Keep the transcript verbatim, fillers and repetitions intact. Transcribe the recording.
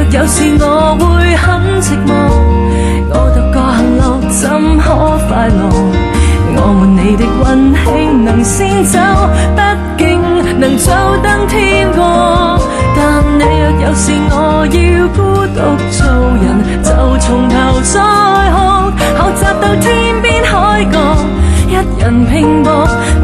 有時我會很寂寞，我獨個行路怎可快樂？我們你的溫馨能先走，畢竟能早登天國。但你若有時我要孤獨做人，就從頭再學，學習到天邊海角，一人拼搏。